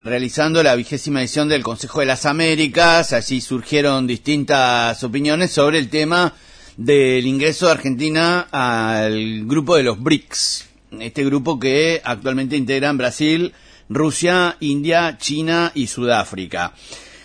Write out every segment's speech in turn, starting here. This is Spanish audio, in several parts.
Realizando la 20ª edición del Consejo de las Américas. Allí surgieron distintas opiniones sobre el tema del ingreso de Argentina al grupo de los BRICS, este grupo que actualmente integran Brasil, Rusia, India, China y Sudáfrica.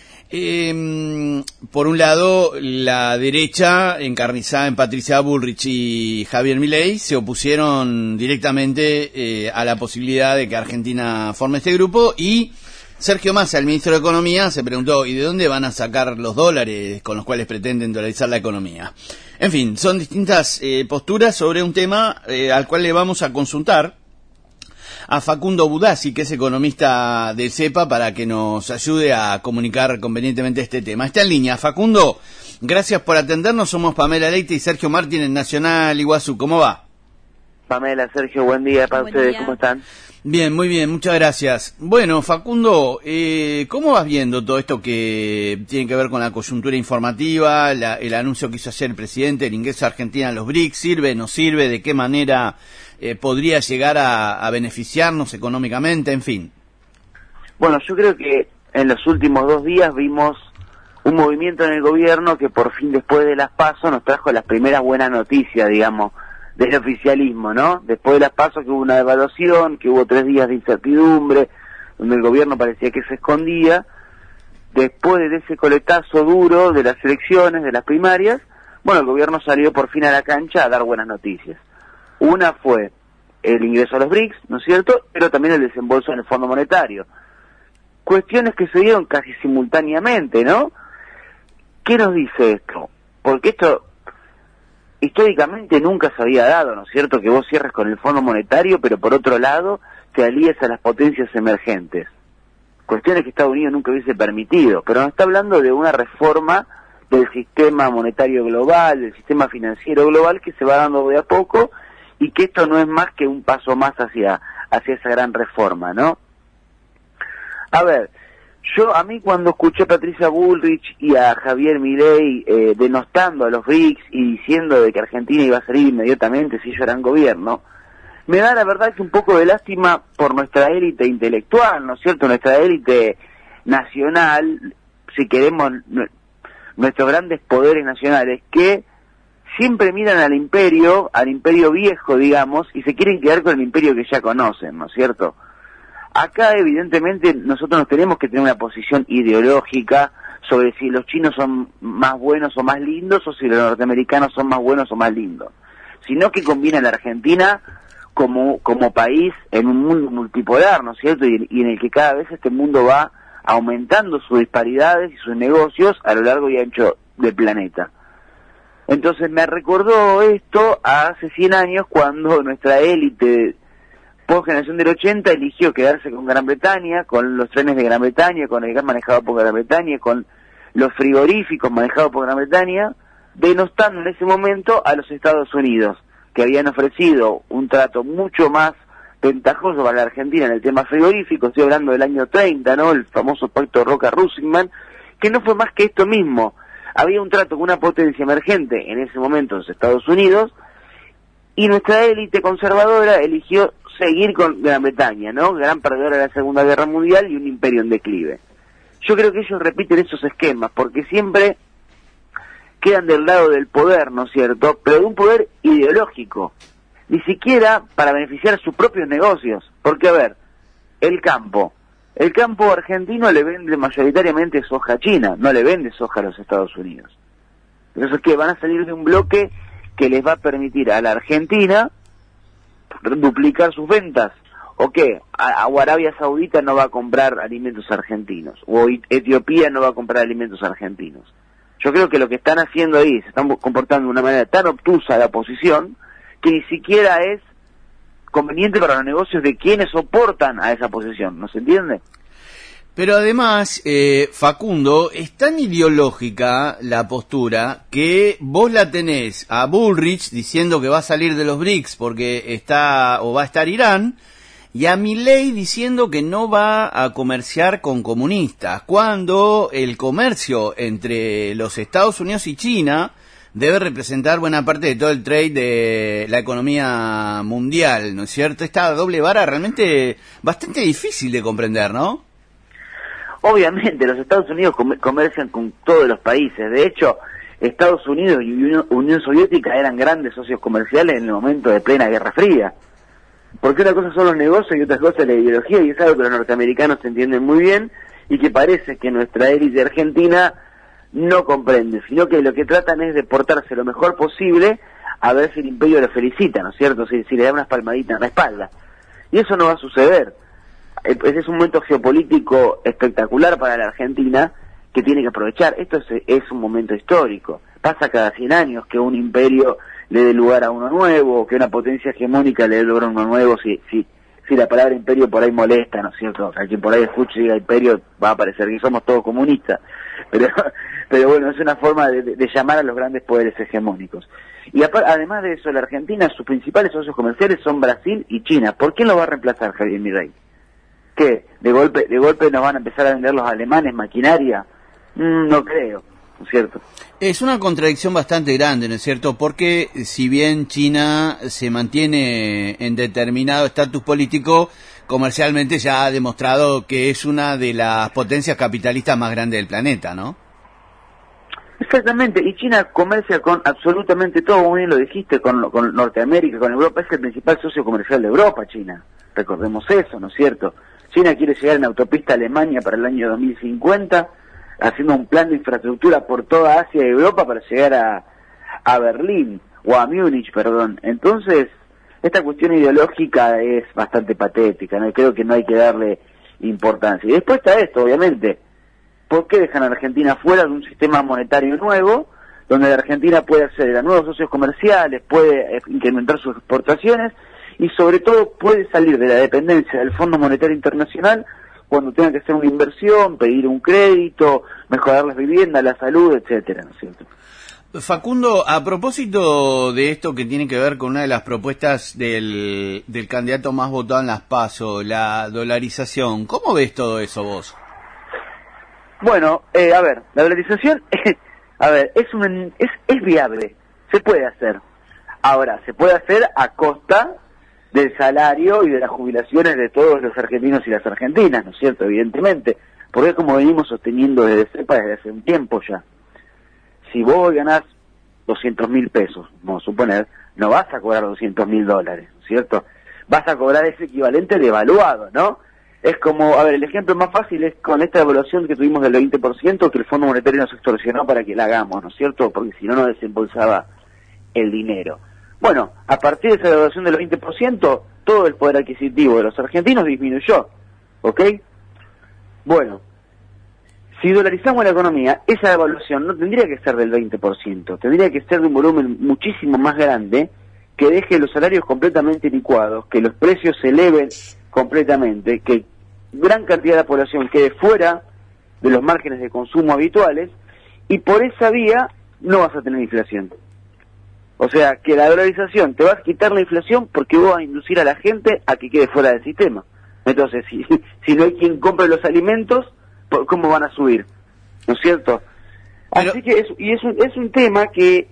Por un lado, la derecha, encarnizada en Patricia Bullrich y Javier Milei, se opusieron directamente a la posibilidad de que Argentina forme este grupo, y Sergio Massa, el ministro de Economía, se preguntó: ¿y de dónde van a sacar los dólares con los cuales pretenden dolarizar la economía? En fin, son distintas posturas sobre un tema al cual le vamos a consultar a Facundo Budassi, que es economista del CEPA, para que nos ayude a comunicar convenientemente este tema. Está en línea. Facundo, gracias por atendernos. Somos Pamela Leite y Sergio Martín en Nacional Iguazú. ¿Cómo va? Pamela, Sergio, buen día para ustedes. ¿Cómo están? Bien, muy bien, muchas gracias. Bueno, Facundo, ¿cómo vas viendo todo esto que tiene que ver con la coyuntura informativa, el anuncio que hizo ayer el presidente, el ingreso de Argentina a los BRICS? ¿Sirve, no sirve? ¿De qué manera podría llegar a beneficiarnos económicamente? En fin. Bueno, yo creo que en los últimos 2 días vimos un movimiento en el gobierno que por fin, después de las PASO, nos trajo las primeras buenas noticias, digamos, del oficialismo, ¿no? Después de las PASO, que hubo una devaluación, que hubo 3 días de incertidumbre, donde el gobierno parecía que se escondía. Después de ese coletazo duro de las elecciones, de las primarias, bueno, el gobierno salió por fin a la cancha a dar buenas noticias. Una fue el ingreso a los BRICS, ¿no es cierto?, pero también el desembolso en el Fondo Monetario. Cuestiones que se dieron casi simultáneamente, ¿no? ¿Qué nos dice esto? Porque esto históricamente nunca se había dado, ¿no es cierto?, que vos cierres con el Fondo Monetario, pero por otro lado te alíes a las potencias emergentes. Cuestiones que Estados Unidos nunca hubiese permitido, pero nos está hablando de una reforma del sistema monetario global, del sistema financiero global, que se va dando de a poco, y que esto no es más que un paso más hacia esa gran reforma, ¿no? A ver, a mí cuando escuché a Patricia Bullrich y a Javier Milei denostando a los BRICS y diciendo de que Argentina iba a salir inmediatamente si ellos eran gobierno, me da la verdad que un poco de lástima por nuestra élite intelectual, ¿no es cierto?, nuestra élite nacional, si queremos, nuestros grandes poderes nacionales, que siempre miran al imperio viejo, digamos, y se quieren quedar con el imperio que ya conocen, ¿no es cierto? Acá, evidentemente, nosotros nos tenemos que tener una posición ideológica sobre si los chinos son más buenos o más lindos, o si los norteamericanos son más buenos o más lindos, sino que conviene a la Argentina como país en un mundo multipolar, ¿no es cierto?, y en el que cada vez este mundo va aumentando sus disparidades y sus negocios a lo largo y ancho del planeta. Entonces me recordó esto a hace 100 años, cuando nuestra élite post-generación del 80 eligió quedarse con Gran Bretaña, con los trenes de Gran Bretaña, con el gas manejado por Gran Bretaña, con los frigoríficos manejados por Gran Bretaña, denostando en ese momento a los Estados Unidos, que habían ofrecido un trato mucho más ventajoso para la Argentina en el tema frigorífico. Estoy hablando del año 30, ¿no?, el famoso pacto Roca-Russingman, que no fue más que esto mismo. Había un trato con una potencia emergente, en ese momento los Estados Unidos, y nuestra élite conservadora eligió seguir con Gran Bretaña, ¿no?, gran perdedora de la Segunda Guerra Mundial y un imperio en declive. Yo creo que ellos repiten esos esquemas, porque siempre quedan del lado del poder, ¿no es cierto?, pero de un poder ideológico, ni siquiera para beneficiar sus propios negocios. Porque, a ver, el campo argentino le vende mayoritariamente soja a China, no le vende soja a los Estados Unidos. Entonces, que van a salir de un bloque que les va a permitir a la Argentina duplicar sus ventas, o qué, o Arabia Saudita no va a comprar alimentos argentinos, o Etiopía no va a comprar alimentos argentinos. Yo creo que lo que están haciendo ahí, se están comportando de una manera tan obtusa la oposición, que ni siquiera es conveniente para los negocios de quienes soportan a esa posición, ¿no se entiende? Pero además, Facundo, es tan ideológica la postura que vos la tenés a Bullrich diciendo que va a salir de los BRICS porque va a estar Irán, y a Milei diciendo que no va a comerciar con comunistas, cuando el comercio entre los Estados Unidos y China debe representar buena parte de todo el trade de la economía mundial, ¿no es cierto? Esta doble vara realmente bastante difícil de comprender, ¿no? obviamente los Estados Unidos comercian con todos los países. De hecho, Estados Unidos y Unión Soviética eran grandes socios comerciales en el momento de plena Guerra Fría. Porque una cosa son los negocios y otra cosa es la ideología, y es algo que los norteamericanos entienden muy bien y que parece que nuestra élite argentina no comprende, sino que lo que tratan es de portarse lo mejor posible a ver si el imperio lo felicita, ¿no es cierto? Si le da unas palmaditas en la espalda. Y eso no va a suceder. Ese es un momento geopolítico espectacular para la Argentina que tiene que aprovechar. Esto es un momento histórico. Pasa cada 100 años que un imperio le dé lugar a uno nuevo, o que una potencia hegemónica le dé lugar a uno nuevo, si la palabra imperio por ahí molesta, ¿no es cierto? O sea, quien por ahí escuche y diga imperio va a parecer que somos todos comunistas. Pero bueno, es una forma de llamar a los grandes poderes hegemónicos. Y además de eso, la Argentina, sus principales socios comerciales son Brasil y China. ¿Por quién lo va a reemplazar, Javier Milei? ¿Qué? ¿De golpe nos van a empezar a vender los alemanes maquinaria? No creo, ¿no es cierto? Es una contradicción bastante grande, ¿no es cierto? Porque si bien China se mantiene en determinado estatus político, comercialmente ya ha demostrado que es una de las potencias capitalistas más grandes del planeta, ¿no? Exactamente, y China comercia con absolutamente todo, como bien lo dijiste, con Norteamérica, con Europa. Es el principal socio comercial de Europa, China. Recordemos eso, ¿no es cierto? China quiere llegar en autopista a Alemania para el año 2050, haciendo un plan de infraestructura por toda Asia y Europa para llegar a Berlín, o a Múnich, perdón. Entonces, esta cuestión ideológica es bastante patética, ¿no? Creo que no hay que darle importancia. Y después está esto, obviamente. ¿Por qué dejan a Argentina fuera de un sistema monetario nuevo, donde la Argentina puede acceder a nuevos socios comerciales, puede incrementar sus exportaciones y sobre todo puede salir de la dependencia del Fondo Monetario Internacional cuando tenga que hacer una inversión, pedir un crédito, mejorar las viviendas, la salud, etcétera, ¿no es cierto? Facundo, a propósito de esto que tiene que ver con una de las propuestas del candidato más votado en las PASO, la dolarización, ¿cómo ves todo eso vos? Bueno, a ver, la dolarización, es viable, se puede hacer. Ahora, se puede hacer a costa del salario y de las jubilaciones de todos los argentinos y las argentinas, ¿no es cierto? Evidentemente, porque es como venimos sosteniendo desde CEPA desde hace un tiempo ya. Si vos ganás 200.000 pesos, vamos a suponer, no vas a cobrar $200.000, ¿no es cierto? Vas a cobrar ese equivalente devaluado, ¿no? Es como, a ver, el ejemplo más fácil es con esta evaluación que tuvimos del 20% que el Fondo Monetario nos extorsionó para que la hagamos, ¿no es cierto? Porque si no, no desembolsaba el dinero. Bueno, a partir de esa devaluación del 20%, todo el poder adquisitivo de los argentinos disminuyó, ¿ok? Bueno, si dolarizamos la economía, esa devaluación no tendría que ser del 20%, tendría que ser de un volumen muchísimo más grande, que deje los salarios completamente licuados, que los precios se eleven completamente, que gran cantidad de la población quede fuera de los márgenes de consumo habituales, y por esa vía no vas a tener inflación. O sea, que la dolarización te va a quitar la inflación porque vos vas a inducir a la gente a que quede fuera del sistema. Entonces, si no hay quien compre los alimentos, ¿cómo van a subir? ¿No es cierto? Pero... Así que es un tema que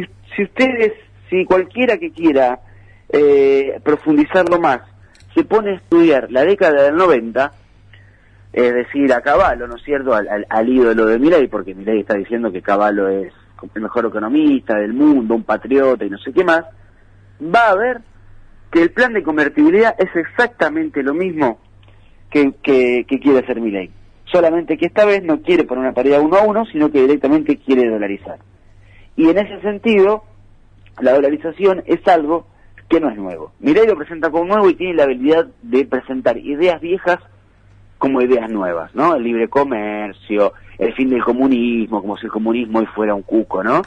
si cualquiera que quiera profundizarlo más, se pone a estudiar la década del 90, es decir, a Cavallo, ¿no es cierto?, al ídolo de Milei, porque Milei está diciendo que Cavallo es el mejor economista del mundo, un patriota y no sé qué más, va a ver que el plan de convertibilidad es exactamente lo mismo que quiere hacer Milei. Solamente que esta vez no quiere poner una paridad 1-1, sino que directamente quiere dolarizar. Y en ese sentido, la dolarización es algo que no es nuevo. Milei lo presenta como nuevo y tiene la habilidad de presentar ideas viejas como ideas nuevas, ¿no? El libre comercio, el fin del comunismo, como si el comunismo hoy fuera un cuco, ¿no?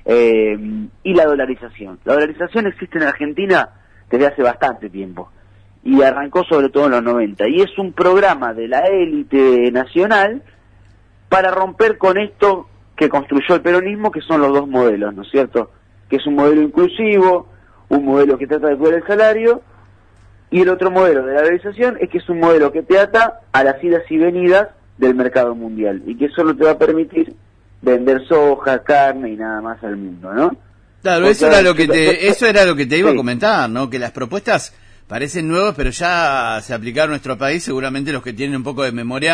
Y la dolarización. La dolarización existe en Argentina desde hace bastante tiempo y arrancó sobre todo en los 90 y es un programa de la élite nacional para romper con esto que construyó el peronismo, que son los dos modelos, ¿no es cierto? Que es un modelo inclusivo, un modelo que trata de cubrir el salario, y el otro modelo de la dolarización es que es un modelo que te ata a las idas y venidas del mercado mundial y que solo te va a permitir vender soja, carne y nada más al mundo, ¿no? Claro, eso era lo que te iba sí. a comentar, ¿no? Que las propuestas parecen nuevas, pero ya se aplicaron a nuestro país. Seguramente los que tienen un poco de memoria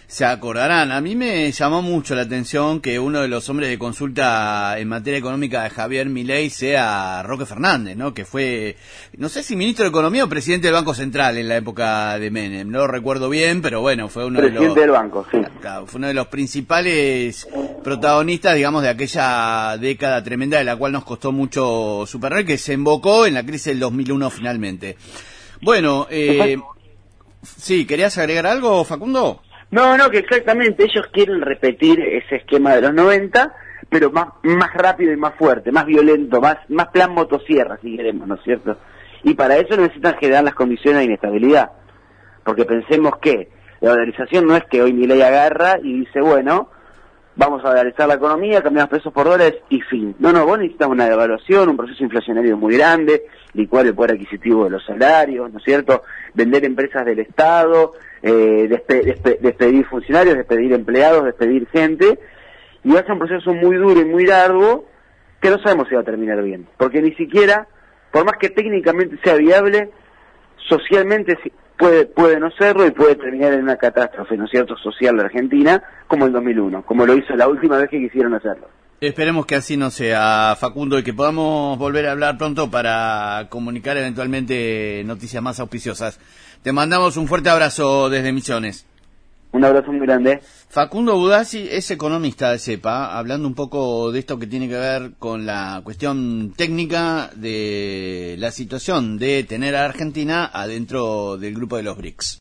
Se acordarán, a mí me llamó mucho la atención que uno de los hombres de consulta en materia económica de Javier Milei sea Roque Fernández, ¿no? Que fue, no sé si ministro de Economía o presidente del Banco Central en la época de Menem, no lo recuerdo bien, pero bueno, fue uno presidente del banco, sí. Claro, fue uno de los principales protagonistas, digamos, de aquella década tremenda de la cual nos costó mucho superar, que se embocó en la crisis del 2001 finalmente. Bueno, sí, ¿querías agregar algo, Facundo? No, que exactamente, ellos quieren repetir ese esquema de los 90, pero más rápido y más fuerte, más violento, más plan motosierra, si queremos, ¿no es cierto? Y para eso necesitan generar las condiciones de inestabilidad, porque pensemos que la dolarización no es que hoy Milei agarra y dice, bueno, vamos a dolarizar la economía, cambiamos pesos por dólares y fin. No, vos necesitas una devaluación, un proceso inflacionario muy grande, licuar el poder adquisitivo de los salarios, ¿no es cierto? Vender empresas del Estado, despedir funcionarios, despedir empleados, despedir gente, y va a ser un proceso muy duro y muy largo que no sabemos si va a terminar bien, porque ni siquiera, por más que técnicamente sea viable, socialmente puede no serlo y puede terminar en una catástrofe, ¿no es cierto?, social de Argentina, como el 2001, como lo hizo la última vez que quisieron hacerlo. Esperemos que así no sea, Facundo, y que podamos volver a hablar pronto para comunicar eventualmente noticias más auspiciosas. Te mandamos un fuerte abrazo desde Misiones. Un abrazo muy grande. Facundo Budassi es economista de CEPA, hablando un poco de esto que tiene que ver con la cuestión técnica de la situación de tener a Argentina adentro del grupo de los BRICS.